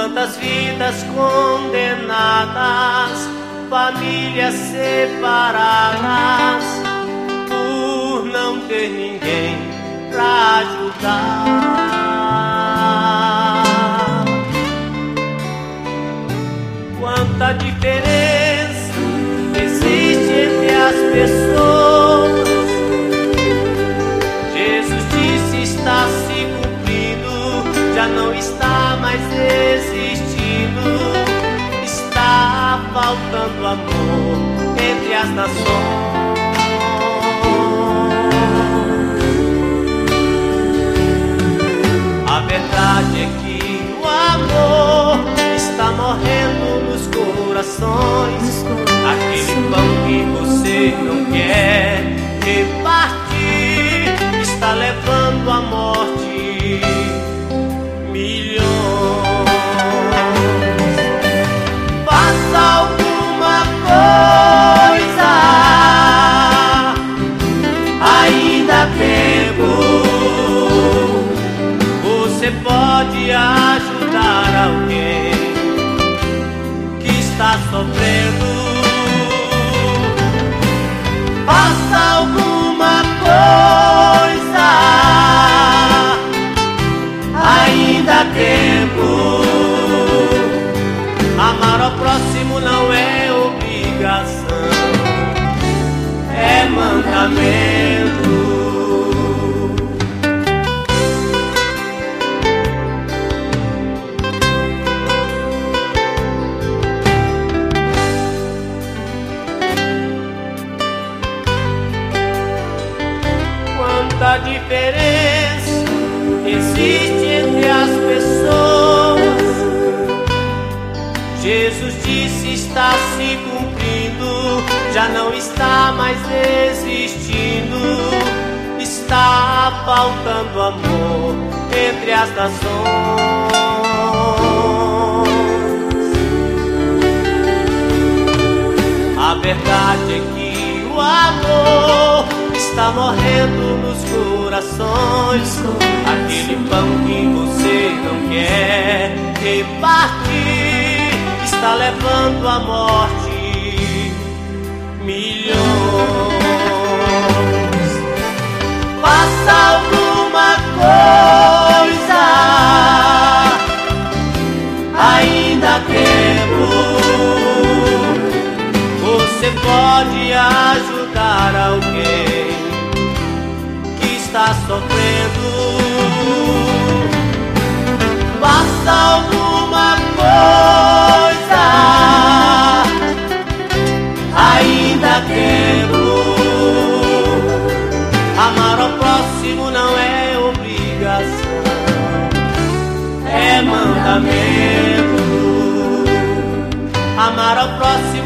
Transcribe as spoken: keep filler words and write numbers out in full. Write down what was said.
Quantas vidas condenadas, famílias separadas, por não ter ninguém pra ajudar. Quanta diferença existe entre as pessoas. Jesus disse: está se cumprindo, já não está mais existindo. Está faltando amor entre as nações. A verdade é que o amor está morrendo nos corações. Aquele pão que você não quer repartir está levando à morte milhões. Faça alguma coisa, ainda há tempo. Você pode ajudar alguém que está sofrendo. Faça alguma coisa, ainda há tempo. Amar ao próximo não é obrigação, é mandamento. Quanta diferença existe entre as pessoas. Jesus disse: está se cumprindo, já não está mais existindo. Está faltando amor entre as nações. A verdade é que o amor está morrendo nos corações. Aquele pão que você não quer repartir está levando à morte milhões. Faça alguma coisa, ainda há tempo. Você pode ajudar alguém que está sofrendo. Faça alguma coisa, ainda há tempo. Amar ao próximo não é obrigação, é mandamento. Amar ao próximo